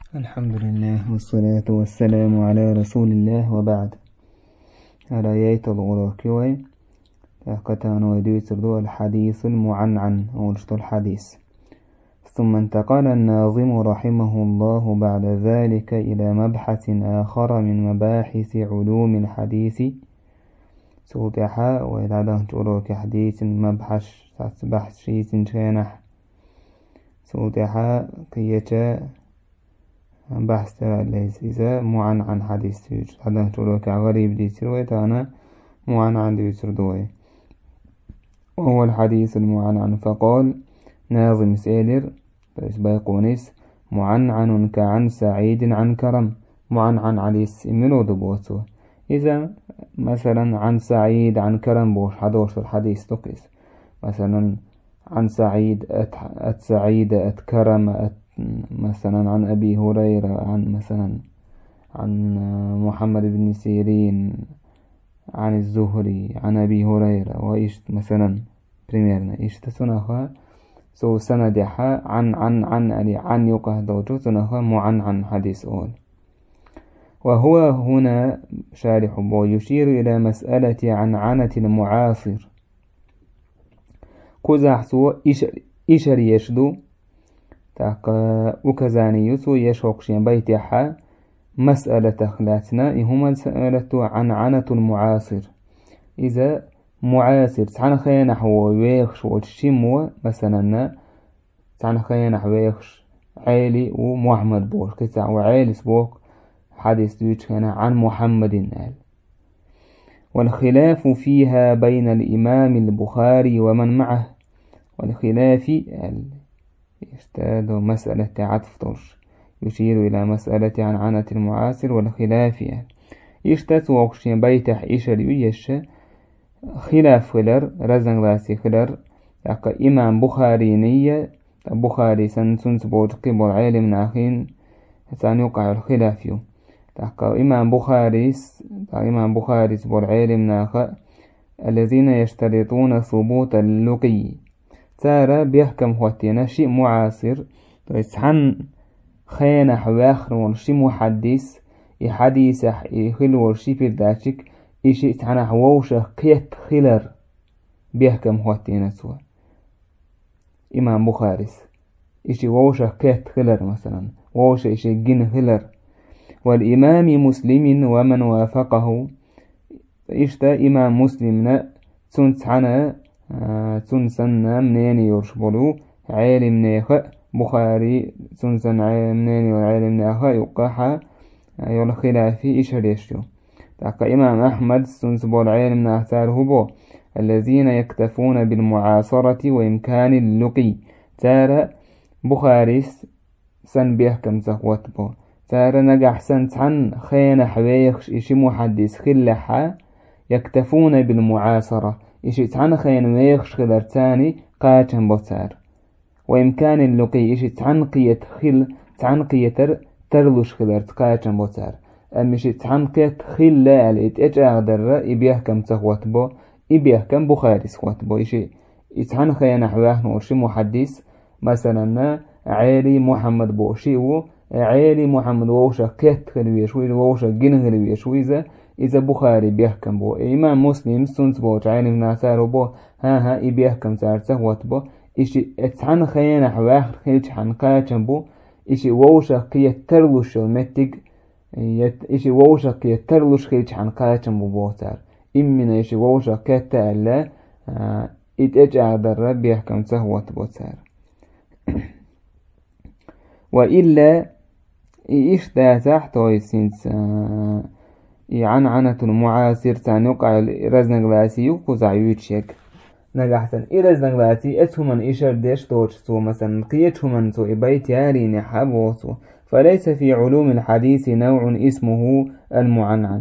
الحمد لله والصلاة والسلام على رسول الله وبعد. على يايت الغراكوي تاقتان ويدويتردو الحديث المعنعن أو الحديث. ثم انتقل الناظم رحمه الله بعد ذلك إلى مبحث آخر من مباحث علوم الحديث سوتحا ويدعده تقولوك حديث مبحث بحث شيث شانح سوتحا قيتا بحث ليس معنعن حديث هذا تقولوك غريب دي سرويت أنا معنعن دي سردوي وهو الحديث المعنعن. فقال ناظم سيدر بايقونيس معنعن كعن سعيد عن كرم معنعن عليس منو دبوتو. إذا مثلا عن سعيد عن كرم بوش حدوش الحديث تقيس مثلا عن سعيد أت سعيد أت كرم مثلا عن أبي هريرة عن مثلا عن محمد بن سيرين عن الزهري عن أبي هريرة وإيش مثلا بريميرنا إيش تسنخا سو سندحا عن يقه دوجو سنخا معنعن حديث أول. وهو هنا شارح بو يشير إلى مسألة عنعنة المعاصر كزحسو إشر يشدو تاقا وكزاني يسو يشوقشين بيتحا مسألة خلاتنا هما مسألة عنعنة المعاصر. إذا معاصر تعنا خينا حو ويخش والشمو مثلا تعنا خينا حو ويخش عالي ومحمد بوش كتاع وعالي سبوك حديث دويتش هنا عن محمد قال. والخلاف فيها بين الإمام البخاري ومن معه والخلاف يشتاد مسألة عطف طرش يشير إلى مسألة عنعنة المعاصر والخلاف يشتاد وقشين بيتح إشر يش خلاف خلر رزن راسي خلر إمام بخاري نية بخاري سنسنس بود قبل عالم ناخين سنوقع الخلاف يو إمام بخاري سبور عالم ناخ الذين يشترطون ثبوت اللقي تارى بيحكم خواتينا شيء معاصر عن خينا حواخر ورشي محدث يحديث يخل ورشي في الداشك إشي تعنا حووشة قيت خلر بيحكم خواتينا سوا إمام بخاري إشي ووشة قيت خلر مثلا ووشة إشي جن خلر. والإمام مسلم ومن وافقه إشتا إمام مسلمنا تنسحنا تنسنا منين يرشبلو عالم نيخ بخاري تنسن منين والعالم نيخ يقاحا يول خلافي إشهر يشتو. تاقى إمام أحمد تنسبو العالم ناهتاره بو الذين يكتفون بالمعاصرة وإمكان اللقي تارى بخاري سن بيحكم زخوت بو تارى نجح سنت عن خينا حويخش إشي محدث خلحا يكتفون بالمعاصرة إشي تعن خين ويخش خلر تاني قاتن بوتار وإمكان اللقي إشي تعنقية ترلوش خلر قاتن بوتار أم إشي تعنقية خل لا إتأج أغدر إبيحكم تخوت بو إبيحكم بخاري سخوت بو إشي تعن خين حويخ نورشي محدث مثلا عالي محمد بوشي عالي محمد ووشا كت خلويشوي ووشا جن خلويشوي إذا بخاري بيحكم بو إمام مسلم سنت بو عالم ناسار بو ها بيحكم سارته واتبو إشي اتحن خيانا حواخر خيلش حنقاتن بو إشي ووشا قيت ترلوش المتق إشي ووشا قيت ترلوش خيلش حنقاتن بو بوتار إمنا إشي ووشا كت ألا إتأجع در بيحكم سهوت بوتار. وإلا إيش دا تحت ويسينس عنعنة المعاصر تنوقع رزن غلاسي يقوزع يوتشيك نجحسن إرزن غلاسي اتهمن إشار ديش توجسو مثلا قيتهمن سو إبايت ياري نحبوسو. فليس في علوم الحديث نوع اسمه المعنعن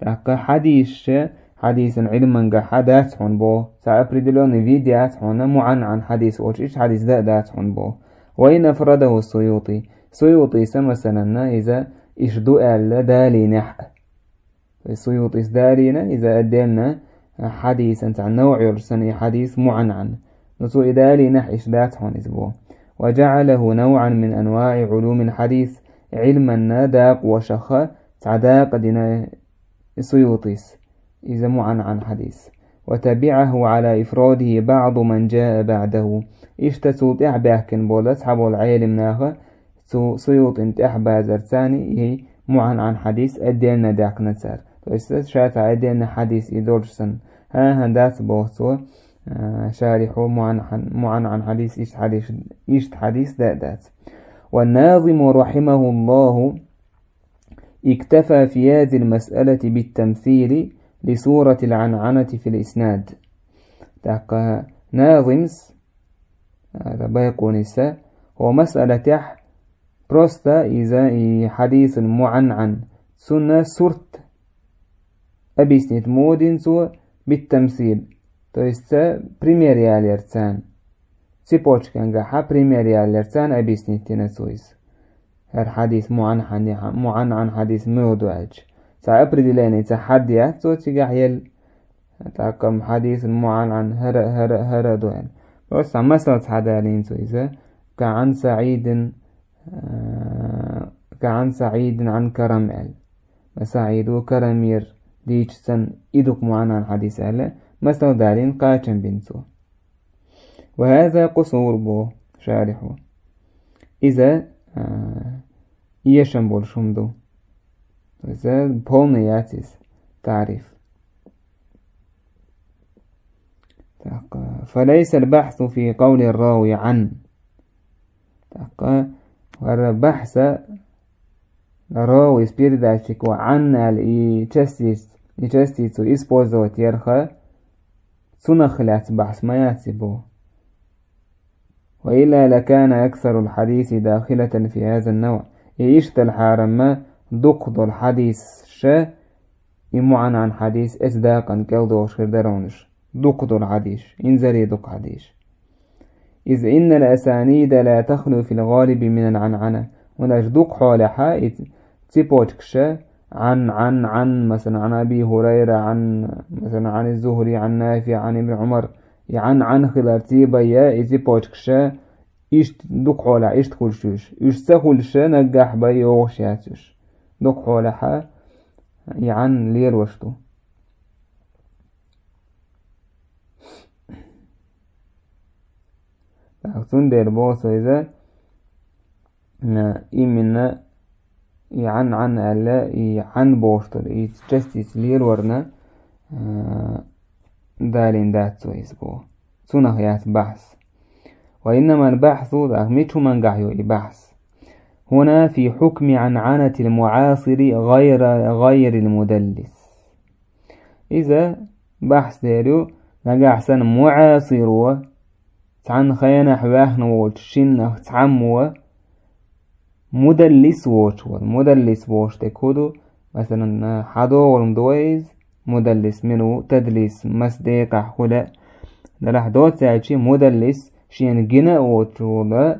حديث علما حداث عن بو سأبردلون فيديات عن معنعن حديث إيش حديث دات عن بو. وإن أفرده السيوطي سمسنا إذا إشدو ألا دالي نح السيوطي دالينا إذا أدلنا حديثا عن نوع يرسن حديث معنعن نسو إدالي نح إشدات عن إسبوع وجعله نوعا من أنواع علوم الحديث علما داق وشخ تعداق دينا سيوطيس إذا عن حديث. وتبعه على إفراده بعض من جاء بعده إشتسوط إحباكن بولس حبو العيل مناخ سيوط انت إحبا زرتاني هي عن حديث أدينا داق نتسار فإستاذ شات أدينا حديث إدورسن ها هندات بوثو شارحو عن حديث إيش حديث دات. والناظم رحمه الله اكتفى في هذه المسألة بالتمثيل لصورة العنعنة في الإسناد. تاقى ناظمس بيقونيسا هو مسألة بروستا إذا حديث معنعن سنة سورت أبيسنت مودين سو بالتمثيل تويستا بريميريال يرتان سيبوش كانغا بريميريال يرتان أبيسنت تنسويس هر حديث عن حديث مودواج سأبرد لاني تحديات سو تيجاحيل تاكم حديث عن هر دوان بس مثلا تحدالين سويسا كعن سعيد عن كرمال سعيد وكرمير ديش سن إدوك عن حديث أهلا مثلا دالين قاتم بنتو. وهذا قصور بو شارحه إذا يشنبول شمدو إذا بولنياتيس تعريف. فليس البحث في قول الراوي عن والبحث الراوي سبيرداتشك وعن يتشستيس وإسبوزو تيرخا سنخلات بحث ما ياتبو وإلا لكان أكثر الحديث داخلة في هذا النوع يشت الحارم دقض الحديث شا عن حديث إصداقا كوضو شردرونش دقض الحديث إنزري دق حديث إذ إن الأسانيد لا تخلو في الغالب من العنعنة ولاش دق حالها تيبوتكشا عن مثلا عن أبي هريرة عن مثلا عن الزهري عن نافع عن ابن عمر عن خلارتي بيا تيبوتكشا إشت دق حالها إشت خلشوش إشتخلش نجح بيا وغشياتوش دق حالها عن لير وشتو. تحسون دير بوسو إذا إمنا عن ألا عن بوشتر يتجستيس لير ورنا دالين داتسو إسبو سنخيات بحث. وإنما البحث ميتو من قحيو بحث هنا في حكم عنعنة المعاصر غير المدلس. إذا بحث ديرو نقحسن معاصر تعن خيانة حواهن وتشينه تعمو مدلس مدلس ووش تكودو مثلا حدو والمدويز مدلس منو تدليس مصدق حولا دلح دوت ساعتشي مدلس شين جنا وترولا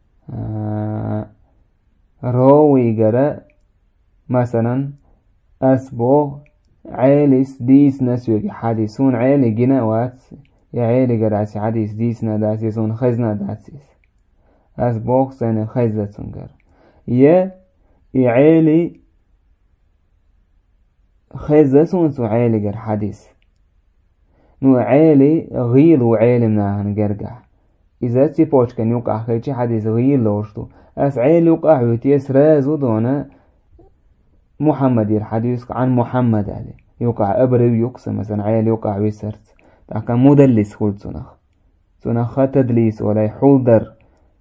روي جرا مثلا أسبو عيلس ديس نسوي حديثون عيلي جنا وات يا عيلي جراسي حديث ديسنا داسيسون خزنا داسيس أسبو سنة خزة سنجر يا عيلي خزة سون عيلي جر حديث نو عيلي غيل وعيلي مناهن جرجع إذا تيبوش كان يوقع خيتي حديث غيل لوشتو أس عيلي يوقع ويتيس رازو دونا محمد الحديث عن محمد عليه يوقع أبري يقسم مثلا عيلي يوقع ويسرت لكن مدلس خلت سنخ تدليس ولا يحولدر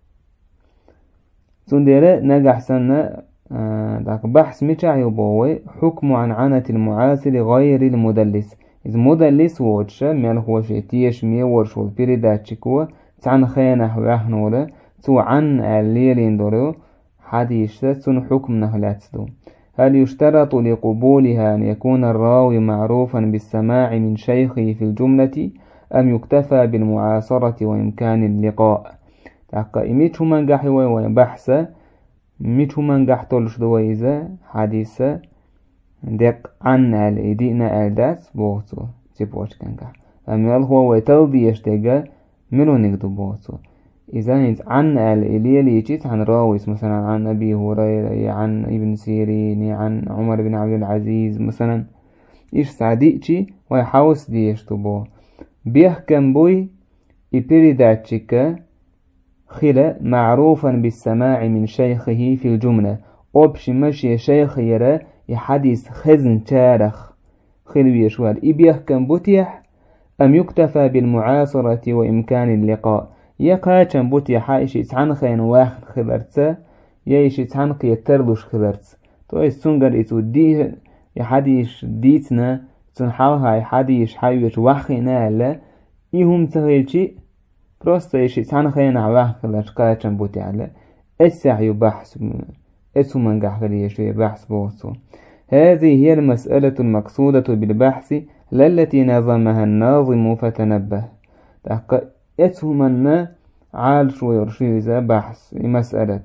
سنديرة نجح سنة بحث متعيو بوي حكم عنعنة المعاصر غير المدلس إذا مدلس ووتشا ميال هو شيتيش ميورشو البيريدات شكوة تعن خيانة ويحنولا تو عن الليلين دورو حديث سن حكم نهلات دو. هل يشترط لقبولها أن يكون الراوي معروفا بالسماع من شيخه في الجملة أم يكتفى بالمعاصرة وإمكان اللقاء؟ تاقا إميتو من قحوة وبحثة ميتو من قحتولش دويزة حديثة دق عن الإدينا ألدات بوغتو تبوش كان قح أميال هو ويتلدي يشتغى منو نقدو بوغتو إذا عن الإليل يجيت عن راويس مثلا عن أبي هريرة عن ابن سيرين عن عمر بن عبد العزيز مثلا إيش سعديتشي ويحاوس ديش تبو بيحكم بوي إبريداتشيكا خلا معروفا بالسماع من شيخه في الجملة أبش مشي شيخ يرى يحديث خزن تارخ خلوي شوال إبيحكم بوتيح أم يكتفى بالمعاصرة وإمكان اللقاء يقا بوتي حايش يتعن خين واحد خلرتسا يايش يتعن قيترلوش خلرتس تو يستنقر يتو دي يحديش ديتنا تنحاوها يحديش حايوش وحينا لا يهم تغيلشي بروستا يش يتعن خين واحد خلرتس قا بوتي على السعي بحث اسو من قحقلي يشوي بحث بوصو. هذه هي المسألة المقصودة بالبحث التي نظمها الناظم فتنبه اسو من عال شوي رشيزة بحث مسألة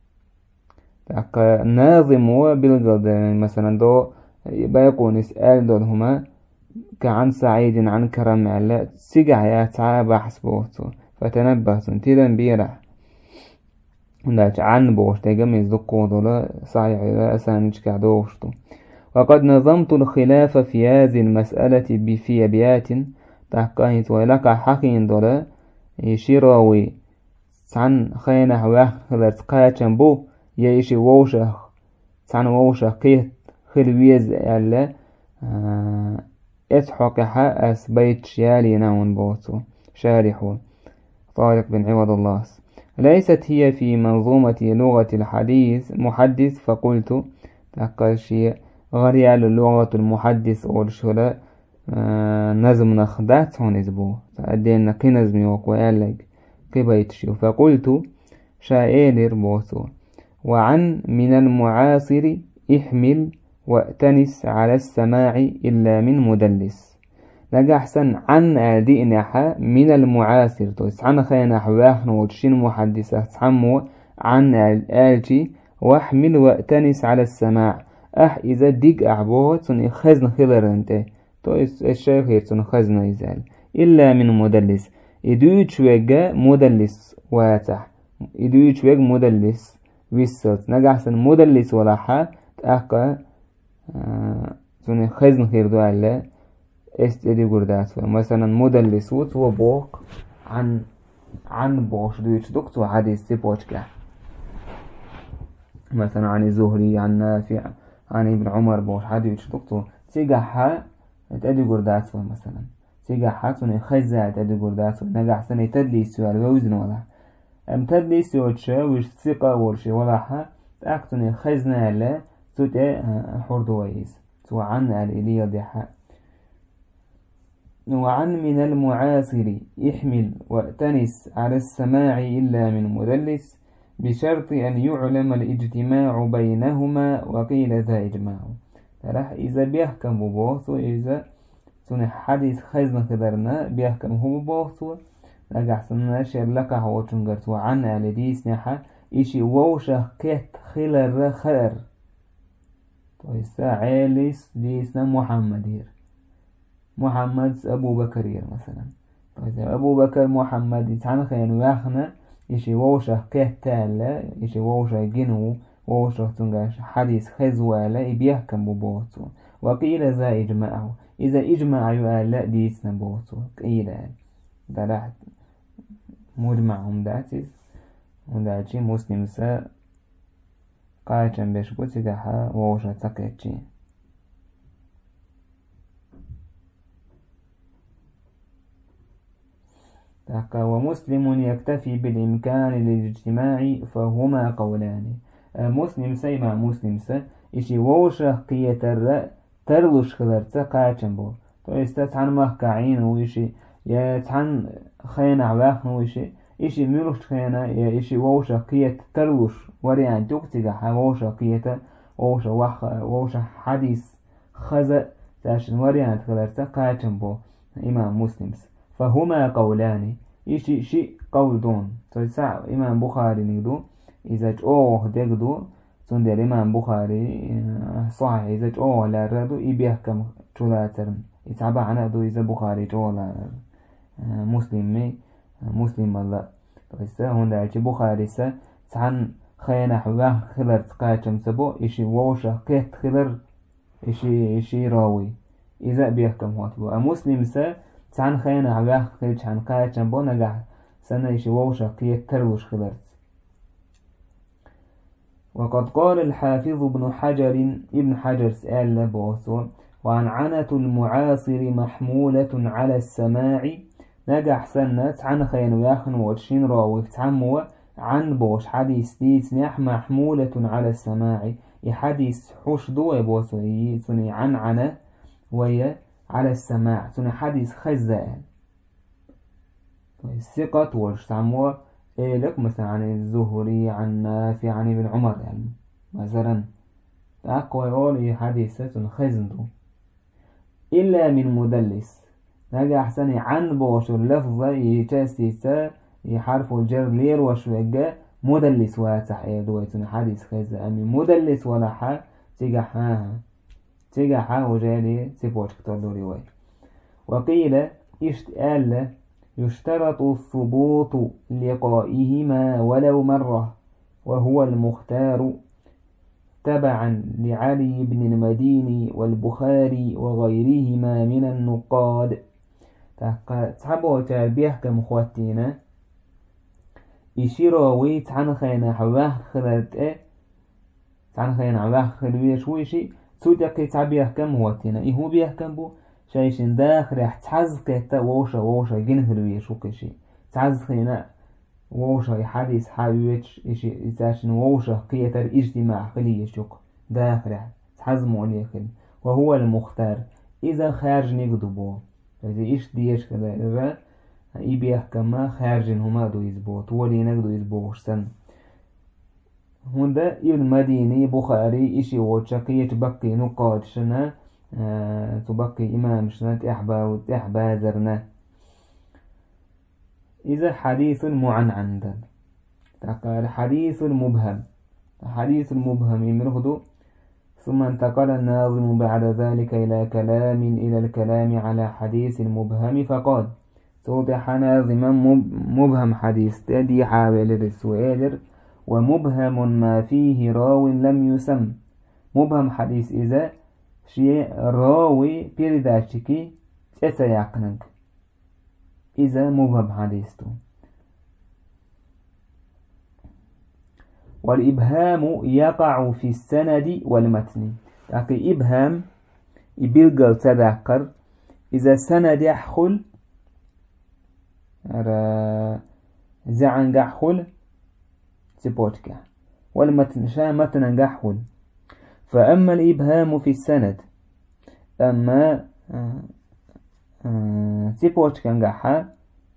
الناظم وبالقلد مثلا دو بيقون يسأل دول هما كعن سعيد عن كرم على سيقع ياتعا بحث بوصو فتنبه تنتيلا بيرح لاج عن بوش تيجم يزدقو دولا صحيح إلى أسانيج كعدوشتو. وقد نظمت الخلاف في هذه المسألة في أبيات تحقيت ولك حقين دولا يشيروي عن خينه واخلت قاتن بو يشي ووشه عن ووشه قيت خلويز ألا اتحقها أس بيت شيالي ناون بوتو شارحو طارق بن عوض الله. ليست هي في منظومة لغة الحديث محدث فقلت تقشي غريال اللغة المحدث والشلاء نظم نخدات هون إزبو فأدين قنزمي وقوالك قبيتشي فقلت شائلر بوثو وعن من المعاصر احمل واتنس على السماع إلا من مدلس لقى أحسن عن أدئنها من المعاصر تويس عن خينا حواحن وتشين محدثة تحمو عن الآلجي واحمل واتنس على السماع إذا ديك أعبوه تن خزن خبر انت تويس الشيخ يتن خزن يزال إلا من مدلس إدويتش ويجا مدلس واتح إدويتش ويج مدلس ويسوت نقى أحسن مدلس ولا حا تأقى تن خزن خير دو الله استدي قردات مثلا مدلس وتو بوق عن بوش دويتش دكتو حديث سيبوشكا مثلا عن زهري عن نافع عن ابن عمر بوش حديث دكتو تيجا تدي قردات مثلا تيجا حاتون خزة تدي قردات نجح سنة تدليس ولا وزن ولا أم تدليس وتشا وش ثقة ورشي ولا ح تأكتون خزنة لا تت حردويس تو عن الإلية ضحى. وعن من المعاصر احمل واتنس على السماع إلا من مدلس بشرط أن يعلم الاجتماع بينهما وقيل ذا إجماع. راح إذا بيحكم ببوث إذا تون حديث خزن خدرنا بيحكم هو ببوث لقى حسنا شرلك هو تنقرت وعن الديس نحا إشي ووشة كت خلر خير تويسا عاليس ديسنا محمد هير محمد أبو بكر مثلا طيب أبو بكر محمد يتعن خيان وياخنا يشي ووشة كهتالا يشي ووشة جنو ووشة تنقاش حديث خزوالة يبيحكم ببوتو وقيل ذا إجماعه إذا إجماع يؤلاء ديسنا بوتو قيل دلعت مجمعهم داتيس وداتي مسلم سا قايتن بشبوتي دحا ووشة تقيتشي. ومسلم يكتفي بالإمكان للاجتماع فهما قولان. مسلم سيما مسلم سا إشي ووشة قية ترلوش خلرتا قايتن بو تو يستطعن مهكعين ويشي يتعن خينا عواخن ويشي إشي ملوش خينا إشي ووشة قية ترلوش وريان تقتقح ووشة قية ووشة حديث خزأ تاشن وريان خلرتا قايتن بو إمام مسلم فهما قولان إيشي شيء قول دون تسع إمام بخاري نقدو إذا جوه دقدو تندر إمام بخاري صحيح إذا جوه لا ردو يبيحكم ثلاثة يتعبع عنه دو إذا بخاري جوه لا مسلم الله بس هون داعي بخاري سا عن خينا حواه خلر تقاتم سبو إشي ووشة كيت خلر إشي راوي إذا بيحكم هاتبو مسلم سا عن خينا حواه خلج عن قاتم بو نجح سنة إشي ووشة كيت تروش خلرت. وقد قال الحافظ ابن حجر سأل لبوسو وعن عنة المعاصر محمولة على السماع نجح سنة عن خين وياخن وشين راوي تعمو عن بوش حديث ديس نح محمولة على السماع يحديث حوش دو يبوسو يسوني عن عنة ويا على السماع سوني حديث خزائن الثقة وش تعمو إيه لك مثلا عن الزهري عن نافع عن ابن عمر يعني مثلا أقوى يقول حديثة خزندو إلا من مدلس نجا أحسن عن بوش اللفظة يتاسيسا يحرف الجر لير وشوجة مدلس واتح دويتون حديث خزة أمي مدلس ولا حا تيجا حا وجالي سيبوش كتردو رواي. وقيل إشتآل يشترط الثبوت لقائهما ولو مرة وهو المختار تبعا لعلي بن المديني والبخاري وغيرهما من النقاد. تحبوا بيحكم خواتينا إشيراوي تعنخينا حواه خلت تعن خينا عباه خلويش ويشي سودك تعبيحكم خواتينا إيهو بيحكم بو شايشين داخل رح تحز كتا ووشا جن خلويش وكشي تعز خينا ووشا يحديث حاويش إشي إساشن ووشا قيتر اجتماع خليش يوك داخل رح تحز مولي خلي وهو المختار إذا خارج نقدبو إذا إيش ديش كذا إذا يبيحكم خارجين هما دو يزبو تولي نقدو يزبوش سن هندا ابن مديني بخاري إشي وشاقية بقي نقاد شنا تبقي إمام شنا تحبا زرنا. إذا حديث معنعن تقال حديث المبهم يمرهدو ثم انتقل الناظم بعد ذلك إلى الكلام على حديث المبهم فقال توضح ناظما مبهم حديث تدي حاول السؤال ومبهم ما فيه راو لم يسم. مبهم حديث إذا شيء راوي بيرداشكي تسيقنك إذا مبهم حديثه. والإبهام يقع في السند والمتن لكن إبهام يبلغ تذكر إذا سند يحخل زعن يحخل سبوتك والمتن متن يحخل. فأما الإبهام في السند أما سبوتك يحخل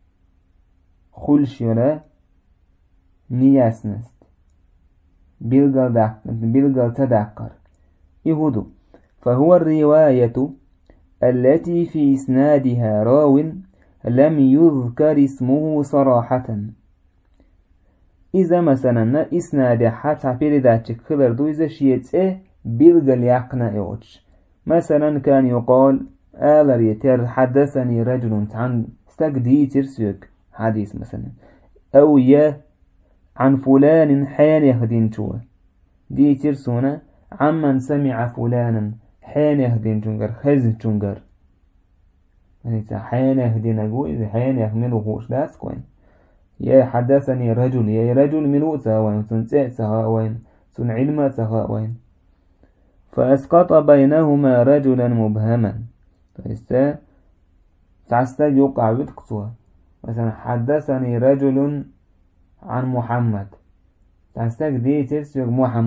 خلش ولا نياسنست بلغل تذكر يهدو. فهو الرواية التي في إسنادها راو لم يذكر اسمه صراحة. إذا مثلا إسناد حتى برداتك خلر دو إذا شيئت بلغل يقنا إيوش مثلا كان يقال آلر يتر حدثني رجل عن استقدي ترسيك حديث مثلا أو عن فلان حين يهدين جوا دي ترسونا عمن سمع فلانا حين يهدين جنجر خزن جنجر يعني حين يهدين جو إذا حين يهمله هوش داس كوين يا حدثني رجل يا رجل ملو سهوين سنسع سهوين سن علم سهوين فأسقط بينهما رجلا مبهما فإستا تعستج يقع بتقصوها مثلا حدثني رجل عن محمد تعستك دي ترسيق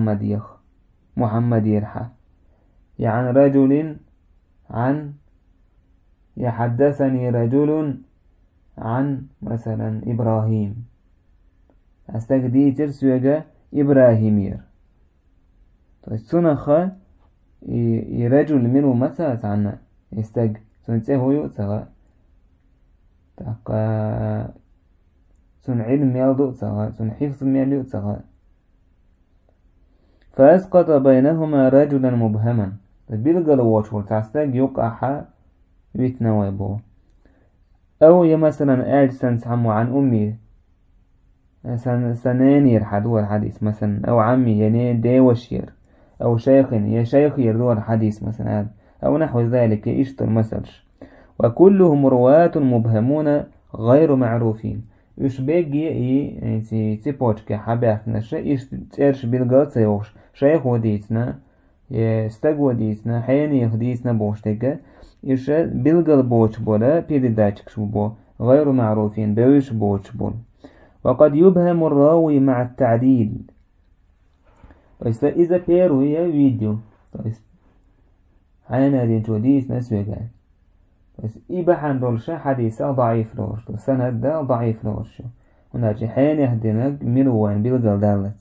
محمد يرحى يعني رجل عن يحدثني رجل عن مثلا إبراهيم تعستك دي ترسيق إبراهيمير طيب سنخ رجل منه مثلا عنا يستق سنته يؤتغى تقى سن علم يلدو سواء سن حفظ يلدو سواء. فأسقط بينهما رجلا مبهما بلغل وشول تعستاق يقع ويتنويبو. أو مثلا أجسن سحمو عن أمي سنين يرحدوا الحديث مثلا، أو عمي يعني دي وشير، أو شيخ يا شيخ يردوا الحديث مثلا، أو نحو ذلك يشتر مثلش. وكلهم رواة مبهمون غير معروفين. يش بيجي يعني تيبوش كحبات نشا يش ترش بالقط يوش شيخ وديتنا يستق وديتنا حين يخديتنا بوشتك يش بالقل بوش بولا بيداتك شبو غير معروفين بوش بوش بول. وقد يبهم الراوي مع التعديل. إذا بيرو هي فيديو حين دين توديس نسوي بس إباحان دولشا حديثة ضعيف لورش سند ده ضعيف لورش وناجي حين يهدينك مروان بالقل دالت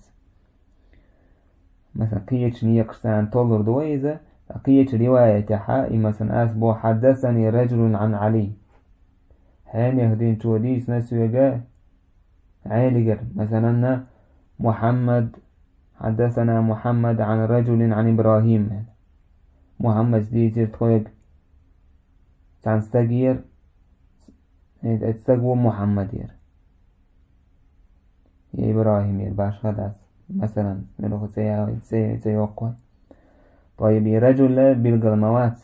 مثلا قيتش نيقشتان طولر دويزة قيتش رواية حائي مثلا أسبو حدثني رجل عن علي حين يهدين توديس نسويقا عالقر مثلا محمد حدثنا محمد عن رجل عن إبراهيم محمد ديتر تقولك تنستغير تستغو محمد يا إبراهيم باش خلاص مثلا نروح سيوقع. طيب رجل بالقلموات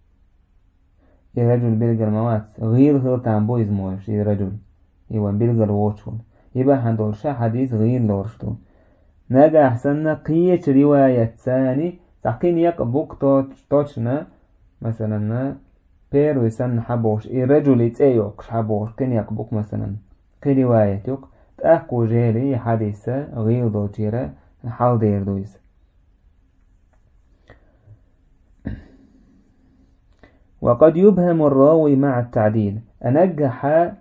رجل بالقلموات غير تنبو اسموش رجل يوان بالقل ووشون يبقى هندول شا حديث غير لورشتو ناقا أحسن قية رواية ثاني تحقين يقبوك توشنا مثلا بيرو يسن حبوش رجل يتأيوك حبوش كن يقبوك مثلا قي رواية يوك تأكو جيري حديثة غير دو جيرا حال دير دويس. وقد يبهم الراوي مع التعديل أنجح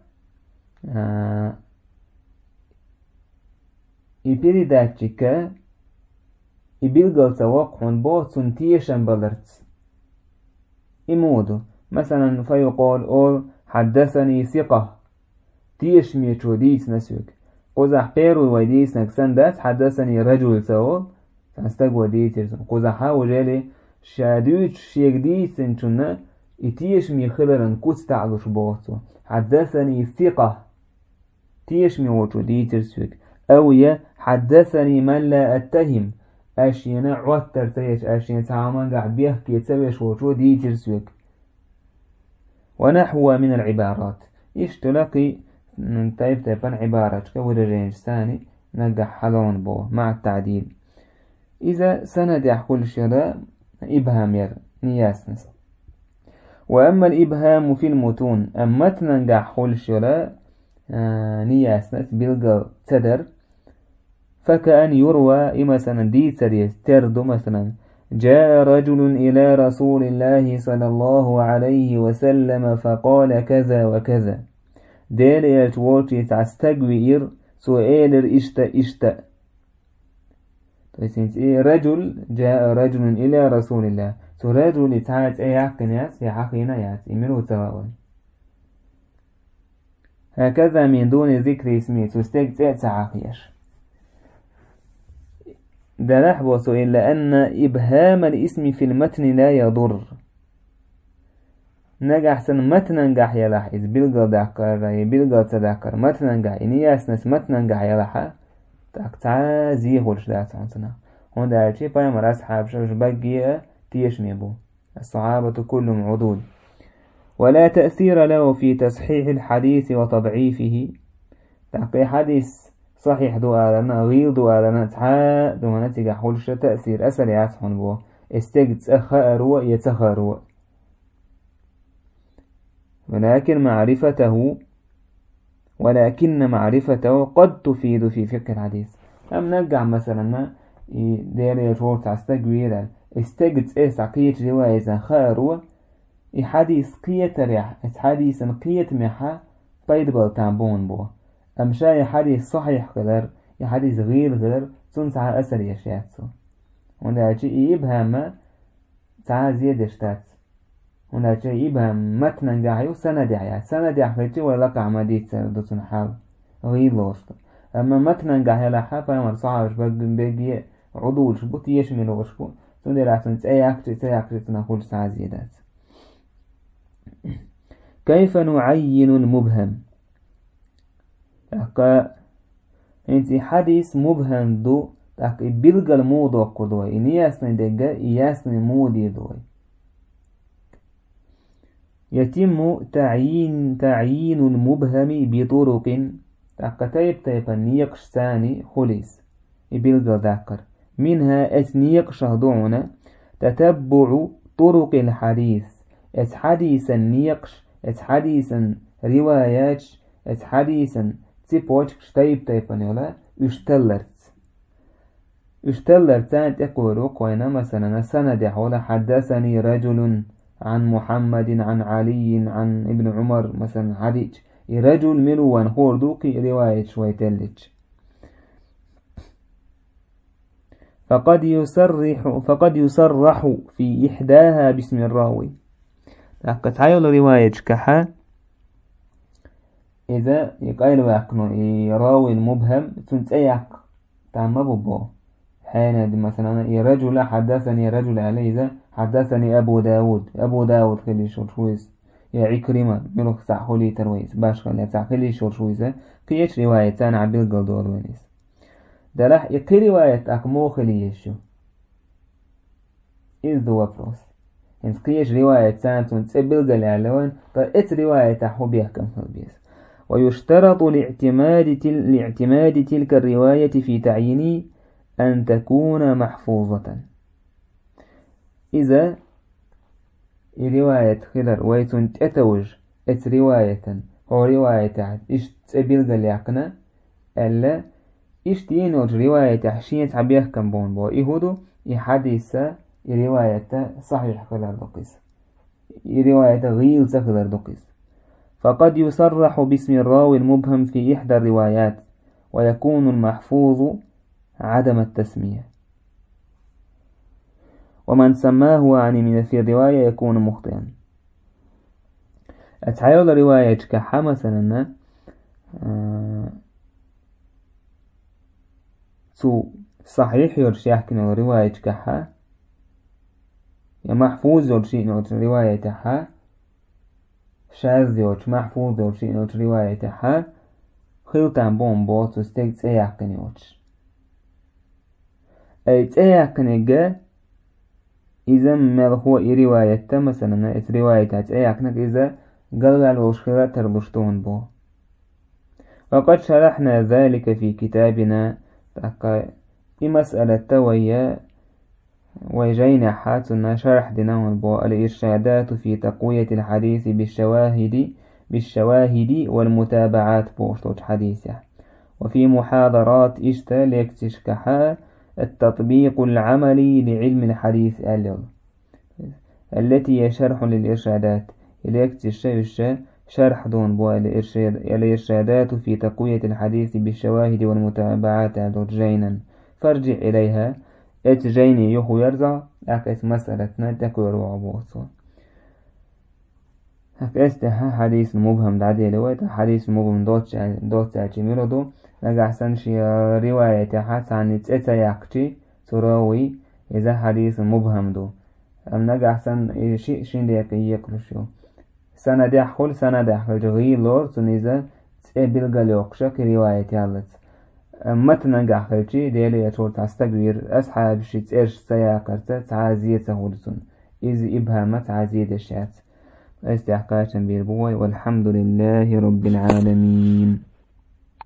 يبيري داتشيكا يبيلغل توقع بوت سنتيشن بلرتس إمودو مثلا فيقول أول حدثني ثقة تيش ميتشو ديس نسوك قزح بيرو ويديس نكسن داس حدثني رجل سوال تنستقوى ديترس قزحا وجالي شادوش شيك ديس انتونا تيش مي خلرن كوت تعلوش بوتو حدثني ثقة تيش مي وچو ديترسوك أو يا حدثني من لا أتهم أشينا عوتر تيش أشينا تعامان قاعد بيحكي يتسويش وچو ديترسوك. ونحو من العبارات يشتلقي طيب تبان عبارة كورجين ثاني نجح حلون بو مع التعديل. إذا سند يحكول شراء إبهام نياسنس. وأما الإبهام في المتون أما تنجح حول شراء نياسنس بلغة تدر فكأن يروى مثلا دي سريس تردو مثلا جاء رجل إلى رسول الله صلى الله عليه وسلم فقال كذا وكذا دير يتوتي تستقوير سؤال اشتا رجل جاء رجل إلى رسول الله رجل يتعاد يحقناس يحقنا يات إمرو تواوي هكذا من دون ذكر اسمه تستقع تعاقيش ده نحبس إلا أن إبهام الاسم في المتن لا يضر نجح سن متن نجح يلاحظ بلغة دكر بلغة تذكر متن نجح إنياس نس متن نجح يلاحظ تقطع زي هولش دات عنصنا هون ده شيء بايم أصحاب شوش بقية تيش ميبو الصحابة كلهم عدود ولا تأثير له في تصحيح الحديث وتضعيفه تحقي حديث صحيح دواء غير دواء تحا دواء نتيجة هولش تأثير أسل يعصحن بو استجد أخارو يتخارو ولكن معرفته قد تفيد في فقه الحديث. أم نرجع مثلا ما دير يشورت استجوير استجد سقية رواية خارو حديث قية ريح حديث قية محا بيد بالتعبون بو أم شاي حديث صحيح غير حديث غير غير تنسع أثر يشياتسو هنا شيء يبهم تعا زيادة اشتات هنا شيء يبهم متن جاهيو سند يحيى سند يحيى ولا قعمديت دوتن حال غير لوشت أما متن جاهي لحا فيمر صعب بيجي عضول شبوت يشمل وشبو تندر عشان تأكد تنقول ساعة زيادات. كيف نعين المبهم انت حديث مبهم دو تاك بلغ الموضوع كدوي إنياسن دقا إياسن مودي دوي. يتم تعيين المبهم بطرق تاك تيب نيقش ثاني خليس بلغ ذاكر منها أثنيق شهدونا تتبع طرق الحديث حديثا نيقش حديثا روايات حديثا تيبوش تيب نولا اشتلرت تقول قوينا مثلا سند حول حدثني رجل عن محمد عن علي عن ابن عمر مثلا حديث رجل ملوان خوردوكي رواية شوي تلج. فقد يصرح في إحداها باسم الراوي لقد تعيل رواية كحا إذا يقال ويقنو راوي المبهم تنتأيك تعمى ببو حين مثلا رجل حدثني رجل عليه إذا حدثني أبو داود خلي شويس يا عكرمة ملوك ساحولي ترويس باش خلي شويس كيش رواية تانا عبيل قلدور ونيس دلح يقي رواية أكمو خلي يشو is the вопрос. كيش رواية تانا تنتبل قل علوان فإت رواية حبيه كم هالبيس. ويشترط لاعتماد تلك الرواية في تعيين أن تكون محفوظة. إذا رواية خلال ويتن تتوج ات رواية أو رواية إش تبيل قليقنا ألا إش تينوج رواية تحشين تعبيه كم بون بو إهودو إحاديث رواية صحيح خلال دقيس رواية غير خلال دقيس. فقد يصرح باسم الراوي المبهم في إحدى الروايات ويكون المحفوظ عدم التسمية ومن سماه عن من في الرواية يكون مخطئا. أتحيول رواية كحا مثلا تو صحيح يرشيح كنو رواية كحا يا محفوظ يرشيح نو رواية كحا شاذ يرش محفوظ يرشيح نو رواية كحا خلطان بون بوت وستيك تسيح كنوش أي تسيح كنجا إذا ما هو رواية مثلا رواية تأيكنك إذا قال وشخرة تربشتون بو. وقد شرحنا ذلك في كتابنا مسألة تويا وجينا حاتنا شرح ديناون بو الإرشادات في تقوية الحديث بالشواهد والمتابعات بوشتوش حديثة. وفي محاضرات ليكتشكحا التطبيق العملي لعلم الحديث التي هي شرح للإرشادات شرح دون بو الإرشادات في تقوية الحديث بالشواهد والمتابعات جينا فارجع إليها اتجيني يخو يرزع أكس مسألتنا تكوير وعبوصو أكستها حديث مبهم دعدي لويت حديث مبهم دوت ميلودو نجح سنشي رواية حاس عن تأتياكتي تراوي إذا حديث مبهم دو أم نجح سن شين ديك يقرشو سنة دخل جغي لور تنيزا تقبل قلوقشك رواية يالت متى نجح خلشي ديلي يتور تستقبير أصحاب شي تأرش سياقرت تعازية سهولتون إذ إبهامت تعازية الشات استحقاقا بيربوي والحمد لله رب العالمين.